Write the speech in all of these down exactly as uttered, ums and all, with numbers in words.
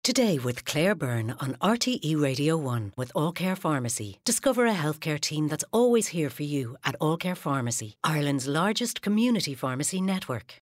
Today with Claire Byrne on R T E Radio one with All Care Pharmacy. Discover a healthcare team that's always here for you at All Care Pharmacy, Ireland's largest community pharmacy network.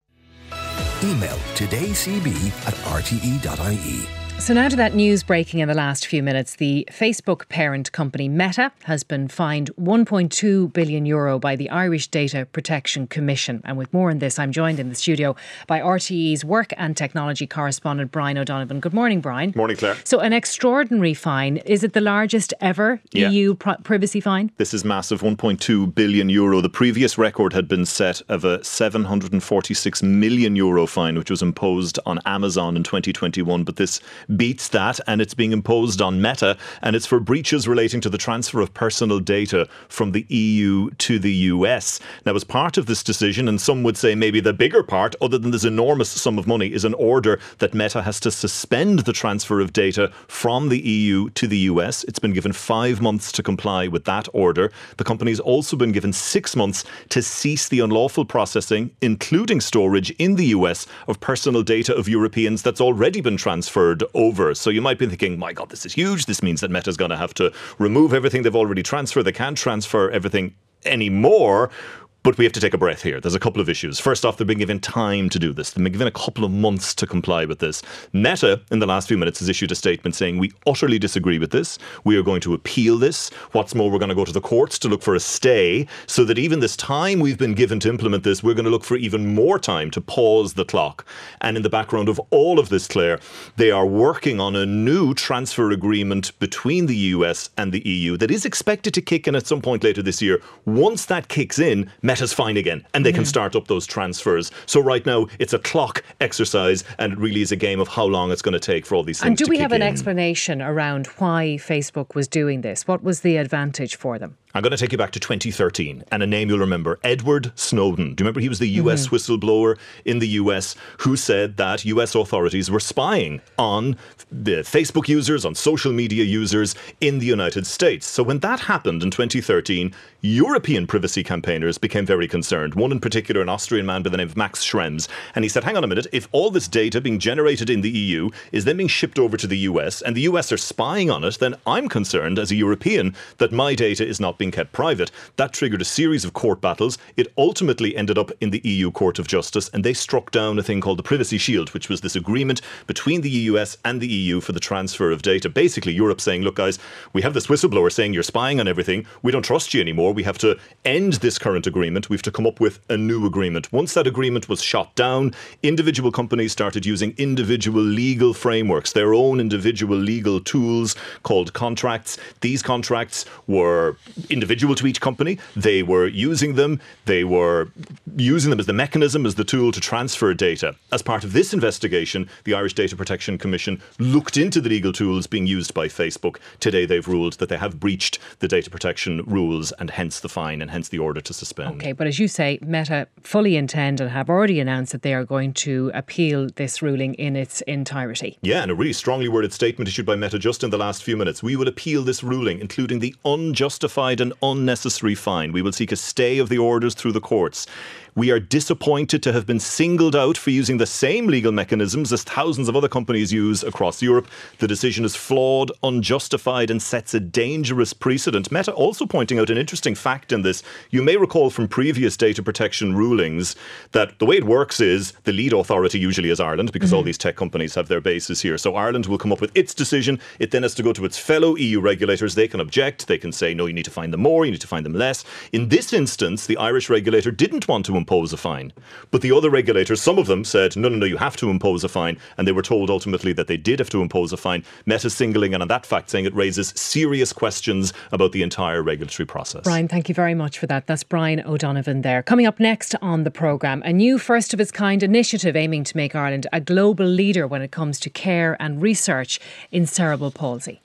Email todaycb at r t e dot i e. So now to that news breaking in the last few minutes. The Facebook parent company Meta has been fined one point two billion euro by the Irish Data Protection Commission. And with more on this, I'm joined in the studio by R T E's work and technology correspondent Brian O'Donovan. Good morning, Brian. Morning, Claire. So an extraordinary fine. Is it the largest ever yeah. E U pri- privacy fine? This is massive, one point two billion euro. The previous record had been set of a seven hundred forty-six million euro fine, which was imposed on Amazon in twenty twenty-one. But this beats that, and it's being imposed on Meta, and it's for breaches relating to the transfer of personal data from the E U to the U S. Now, as part of this decision, and some would say maybe the bigger part, other than this enormous sum of money, is an order that Meta has to suspend the transfer of data from the E U to the U S. It's been given five months to comply with that order. The company's also been given six months to cease the unlawful processing, including storage in the U S, of personal data of Europeans that's already been transferred over. So you might be thinking, my God, this is huge. This means that Meta's going to have to remove everything they've already transferred. They can't transfer everything anymore. But we have to take a breath here. There's a couple of issues. First off, they're being given time to do this. They're being given a couple of months to comply with this. Meta, in the last few minutes, has issued a statement saying, we utterly disagree with this. We are going to appeal this. What's more, we're going to go to the courts to look for a stay, so that even this time we've been given to implement this, we're going to look for even more time to pause the clock. And in the background of all of this, Claire, they are working on a new transfer agreement between the U S and the E U that is expected to kick in at some point later this year. Once that kicks in, Meta's fine again, and they can start up those transfers. So right now, it's a clock exercise, and it really is a game of how long it's going to take for all these things to kick in. And do we have an explanation around why Facebook was doing this? What was the advantage for them? I'm going to take you back to twenty thirteen, and a name you'll remember, Edward Snowden. Do you remember he was the U S mm-hmm. whistleblower in the U S who said that U S authorities were spying on the Facebook users, on social media users in the United States? So when that happened in twenty thirteen, European privacy campaigners became very concerned. One in particular, an Austrian man by the name of Max Schrems. And he said, hang on a minute, if all this data being generated in the E U is then being shipped over to the U S, and the U S are spying on it, then I'm concerned as a European that my data is not being kept private. That triggered a series of court battles. It ultimately ended up in the E U Court of Justice, and they struck down a thing called the Privacy Shield, which was this agreement between the U S and the E U for the transfer of data. Basically, Europe saying, look, guys, we have this whistleblower saying you're spying on everything. We don't trust you anymore. We have to end this current agreement. We have to come up with a new agreement. Once that agreement was shot down, individual companies started using individual legal frameworks, their own individual legal tools called contracts. These contracts were individual to each company. They were using them. They were using them as the mechanism, as the tool to transfer data. As part of this investigation, the Irish Data Protection Commission looked into the legal tools being used by Facebook. Today, they've ruled that they have breached the data protection rules, and hence the fine and hence the order to suspend. OK, but as you say, Meta fully intend and have already announced that they are going to appeal this ruling in its entirety. Yeah, and a really strongly worded statement issued by Meta just in the last few minutes. We will appeal this ruling, including the unjustified an unnecessary fine. We will seek a stay of the orders through the courts. We are disappointed to have been singled out for using the same legal mechanisms as thousands of other companies use across Europe. The decision is flawed, unjustified, and sets a dangerous precedent. Meta also pointing out an interesting fact in this. You may recall from previous data protection rulings that the way it works is the lead authority usually is Ireland, because mm-hmm. all these tech companies have their bases here. So Ireland will come up with its decision. It then has to go to its fellow E U regulators. They can object. They can say, no, you need to find them more, you need to find them less. In this instance, the Irish regulator didn't want to impose a fine. But the other regulators, some of them said, no, no, no, you have to impose a fine. And they were told ultimately that they did have to impose a fine. Meta singling in on that fact, saying it raises serious questions about the entire regulatory process. Brian, thank you very much for that. That's Brian O'Donovan there. Coming up next on the programme, a new first of its kind initiative aiming to make Ireland a global leader when it comes to care and research in cerebral palsy.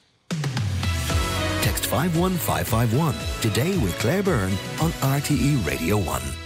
Text five one five five one today with Claire Byrne on R T E Radio one.